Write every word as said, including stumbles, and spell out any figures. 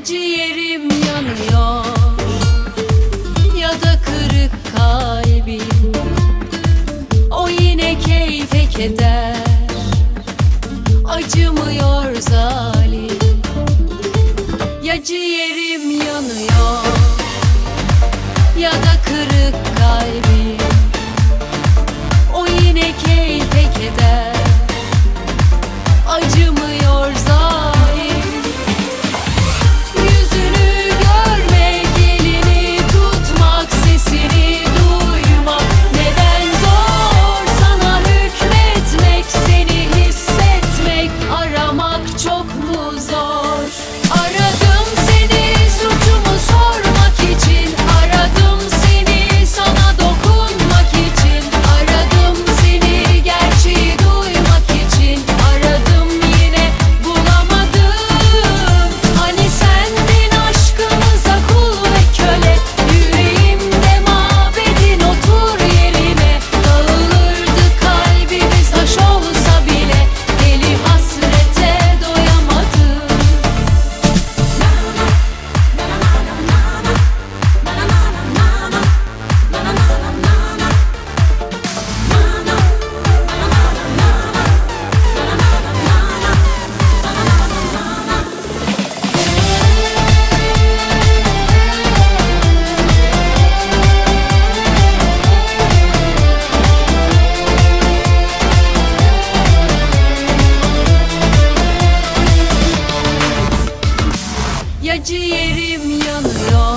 ciğerim yanıyor ya da kırık kalbim, o yine keyfe keder, acımıyor zalim. Ya ciğerim yanıyor ya da kırık kalbim, o yine keyfe keder, acımıyor zalim. Yüzünü görmek, elini tutmak, sesini duymak neden zor? Sana hükmetmek, seni hissetmek, aramak çok mu zor? Aradım seni suçumu sormak için, aradım seni sana dokunmak için, aradım seni gerçeği duymak için, aradım yine bulamadım. Hani sendin aşkımıza kul ve köle, yüreğimde mabedin otur yerine. Dağılırdı kalbimiz taş olsa bile, deli hasrete doyamadım. Ya ciğerim yanıyor